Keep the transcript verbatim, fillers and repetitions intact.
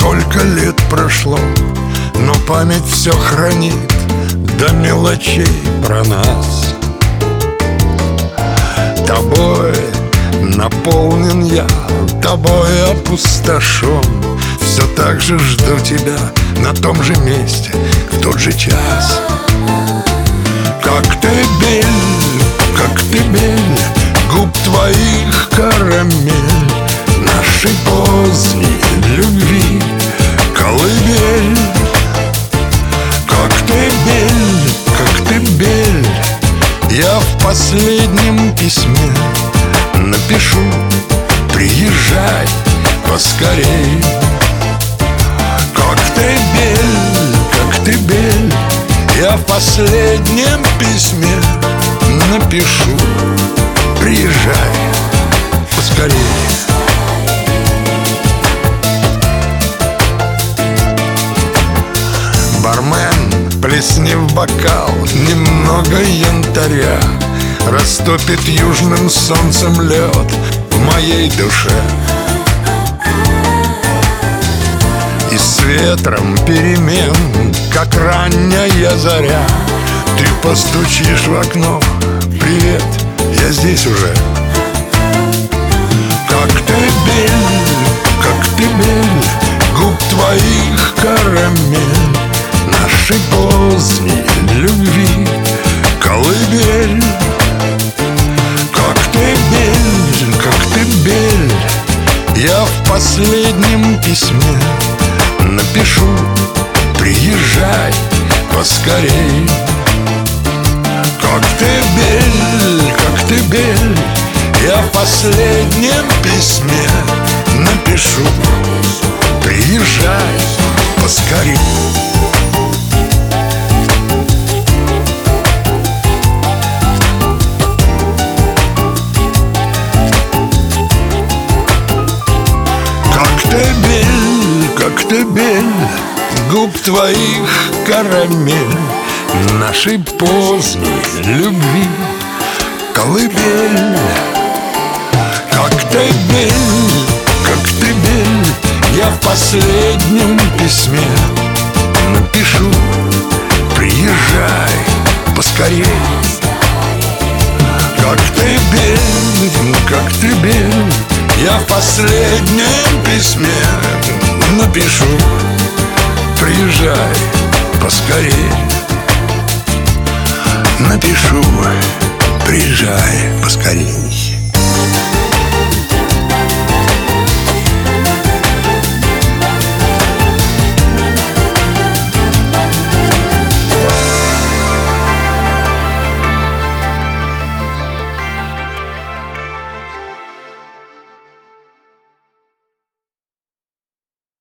Сколько лет прошло, но память все хранит до мелочей про нас. Тобой наполнен я, тобой опустошен. Все так же жду тебя на том же месте, в тот же час. Как ты бель, как ты бель, губ твоих карамель, нашей поздней любви колыбель. Как ты бель, как ты бель, я в последнем письме напишу: приезжай поскорей. Как ты бель, как ты бель, я в последнем письме напишу: приезжай поскорей. Бармен, плесни в бокал немного янтаря, растопит южным солнцем лед в моей душе. И с ветром перемен, как ранняя заря, ты постучишь в окно: привет, я здесь уже. Как ты бель, как ты бель, губ твоих карамель, нашей поздней любви колыбель. Как ты бель, как ты бель, я в последнем письме напишу: приезжай поскорей. Как ты бель, как ты бель, я в последнем письме напишу: приезжай поскорей. Как ты бель, губ твоих карамель, нашей поздней любви колыбель. Как ты бель, как ты бель, я в последнем письме напишу: приезжай поскорей. Как ты бель, как ты бель, я в последнем письме напишу: приезжай поскорей. Напишу: приезжай поскорей.